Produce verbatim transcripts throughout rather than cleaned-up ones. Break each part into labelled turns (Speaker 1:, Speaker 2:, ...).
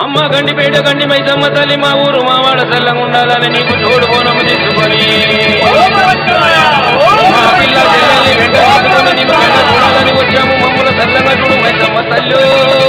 Speaker 1: అమ్మ గండిపేట గండి మైసమ్మ తల్లి మా ఊరు మా వాడ చల్లంగా ఉండాలని నీకు తోడు బోనము తీసుకొని మా పిల్ల చెల్లెల్ని వెంట తీసుకొని నీకు వెంట చూడాలని వచ్చాము. మమ్మల చల్లంగా చూడు మైసమ్మ తల్లు.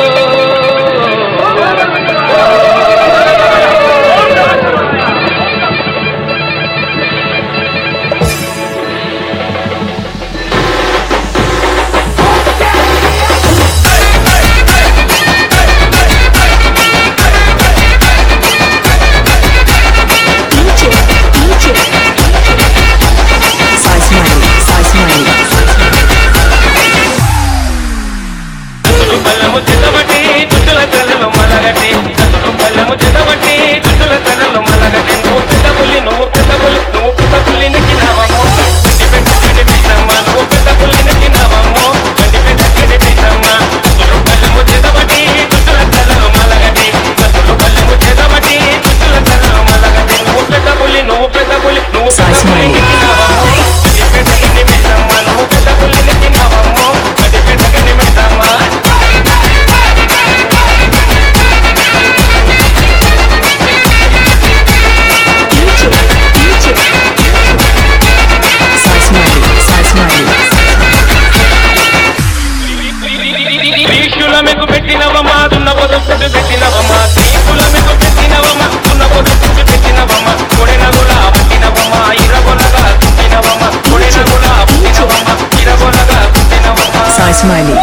Speaker 1: మీకు పెట్టినవమ్మా దున్న పొదుపు పెట్టినవమ్మా తీపుల మీకు పెట్టినవమ్మా దున్న పొదుపు పెట్టినవమ్మా కొడిన కూడా పుట్టినవమ్మా ఇరగొనగా పుట్టినవమ్మా కొడిన కూడా పుట్టినవమ్మా ఇరగొనగా పుట్టినవమ్మా.
Speaker 2: Sai Smiley.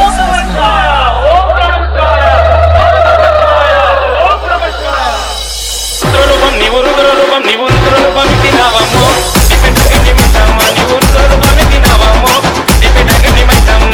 Speaker 1: రుద్రరూపం నీవు రుద్రరూపం నీవు రుద్రరూపం తినవమ్మో పెట్టగని మిట్టమ్మ నీవు రుద్రరూపం తినవమ్మో పెట్టగని మిట్టమ్మ.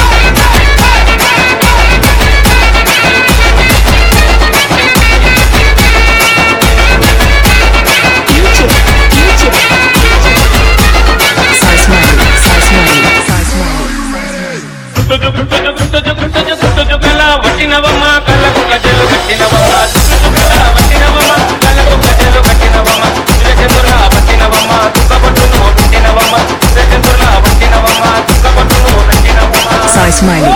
Speaker 1: వట్టినవమ్మ కళ్ళకు గజ్జలు కట్టినవమ్మ వట్టినవమ్మ కళ్ళకు గజ్జలు కట్టినవమ్మ చంద్రుల పట్టినవమ్మ తుక్కపట్టును పెట్టినవమ్మ చంద్రుల పట్టినవమ్మ తుక్కపట్టును పెట్టినవమ్మ.
Speaker 2: Sai Smiley.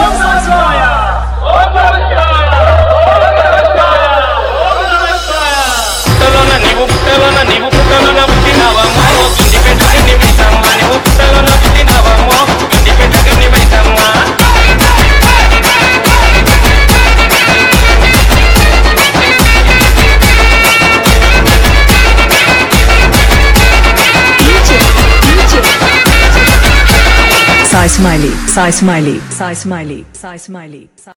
Speaker 1: పుట్టలోన నీవు పుట్టలోన నీవు పుట్టలోన పుట్టినవమ్మ గండిపేట గండి మైసమ్మ నీవు పుట్టలోన పుట్టినవమ్మ గండిపేట గండి Maisamma.
Speaker 2: Sai Smiley. Sai Smiley. Sai Smiley. Sai Smiley.